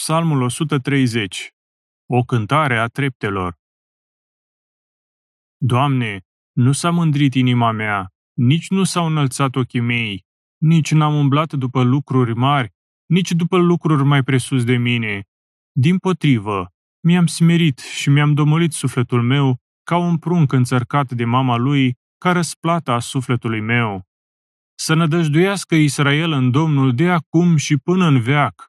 Psalmul 130. O cântare a treptelor. Doamne, nu s-a mândrit inima mea, nici nu s-au înălțat ochii mei, nici n-am umblat după lucruri mari, nici după lucruri mai presus de mine. Dimpotrivă, mi-am smerit și mi-am domolit sufletul meu ca un prunc înțărcat de mama lui, ca răsplata a sufletului meu. Să nădăjduiască Israel în Domnul de acum și până în veac.